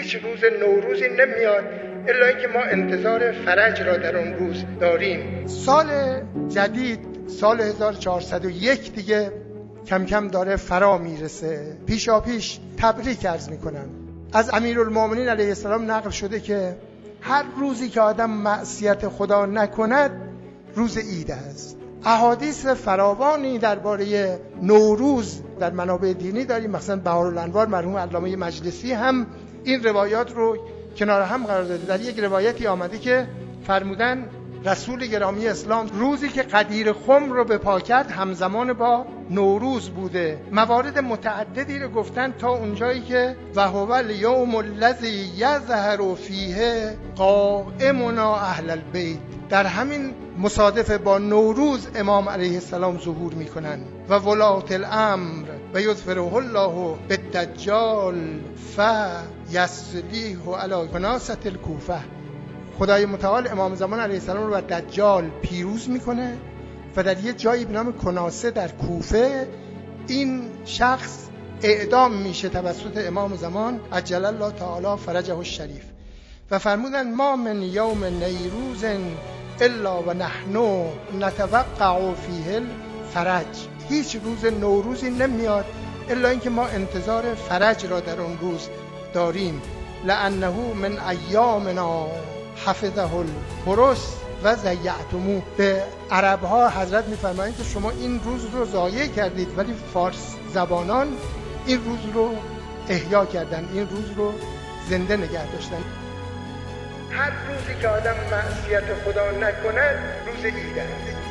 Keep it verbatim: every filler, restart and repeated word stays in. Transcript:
هیچ روز نوروزی نمیاد الا اینکه ما انتظار فرج را در اون روز داریم. سال جدید سال هزار و چهارصد و یک دیگه کم کم داره فرا میرسه. پیشا پیش تبریک عرض میکنم. از امیرالمومنین علیه السلام نقل شده که هر روزی که آدم معصیت خدا نکند روز عید است. احادیث فراوانی درباره نوروز در منابع دینی داریم. مثلا بهارالانوار مرحوم علامه مجلسی هم این روایات رو کنار هم قرار داده. در یک روایتی آمده که فرمودن رسول گرامی اسلام روزی که قدیر خم رو به پا کرد همزمان با نوروز بوده. موارد متعددی رو گفتن تا اونجایی که و هو الیوم الذی یظهر فیه قائمنا اهل البیت، در همین مصادفه با نوروز امام علیه السلام ظهور میکنن. و ولات الامر و یظفره الله بالدجال فیسلیه علی کناسة الکوفه، خدای متعال امام زمان علیه السلام رو بر دجال پیروز میکنه و در یه جایی به نام کناسه در کوفه این شخص اعدام میشه توسط امام زمان عجل الله تعالی فرجه الشریف. و فرمودن ما من یوم نیروز الا و نحن نتوقع فیه الفرج، هیچ روز نوروزی نمیاد الا اینکه ما انتظار فرج را در اون روز داریم. لانه من ایامنا حفظه الحرس و ضیعتموه. به عرب ها حضرت میفرمایند که شما این روز رو ضایع کردید، ولی فارس زبانان این روز رو احیا کردن، این روز رو زنده نگه داشتن. هر روزی که آدم معصیت خدا نکند روز عید است.